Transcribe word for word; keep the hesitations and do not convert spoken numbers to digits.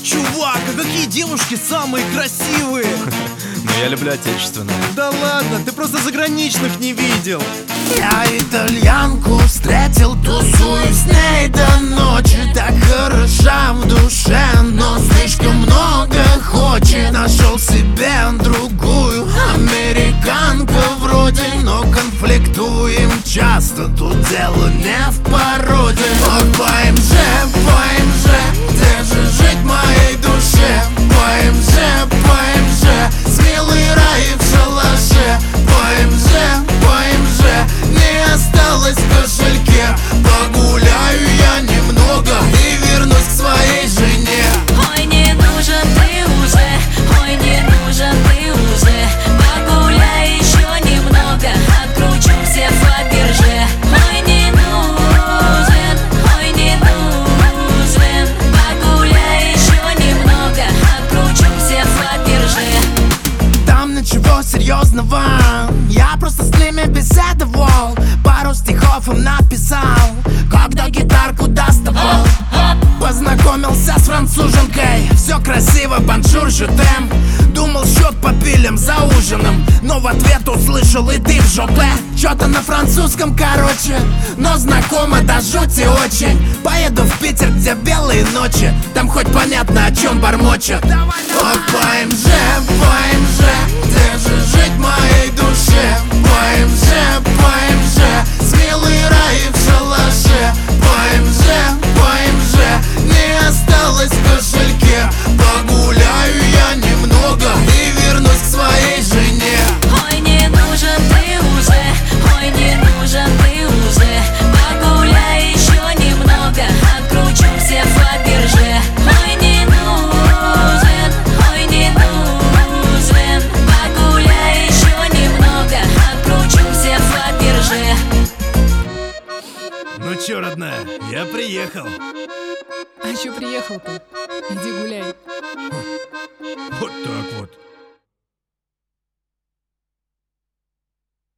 Чувак, а какие девушки самые красивые? Но я люблю отечественное. Да ладно, ты просто заграничных не видел. Я итальянку встретил, тусую с ней до ночи. Так хороша в душе, но слишком много хочет. Нашел себе другую американку вроде, но конфликтуем часто, тут дело не в породе. Ох, ПМЖ, ПМЖ, где же жить моей душе? ПМЖ, ПМЖ, смелый рай в шалаше. ПМЖ, ПМЖ, не осталось в кошельке. Погуляю я немного и вернусь к своей жене. Ой, не нужен ты уже, ой, не нужен ты уже. Погуляй еще немного, откручу все Фаберже. Ой, не нужен, ой, не нужен. Погуляй еще немного, откручу все Фаберже. Там ничего серьезного, я просто с ними беседовал. Пару стихов им написал, когда гитарку доставал. Познакомился с француженкой, все красиво, бонжур, жетем. Думал, счет по пилям за ужином, но в ответ услышал: и ты в жопе. Чё-то на французском, короче, но знакомо до жути очень. Поеду в Питер, где белые ночи, там хоть понятно, о чем бормочет. Ох, ПМЖ, ПМЖ, где же жить моей душе? ПМЖ, ПМЖ, смелый рай в шалаше. ПМЖ, ПМЖ, не осталось в кошельке. Погуляю я немного и вернусь к своей жене. Ой, не нужен ты уже, ой, не нужен ты уже. Погуляй еще немного, откручу все Фаберже. Ой, не нужен, ой, не нужен. Погуляй еще немного, откручу все Фаберже. Ну чё, родная, я приехал. А чё приехал-то? Иди гуляй.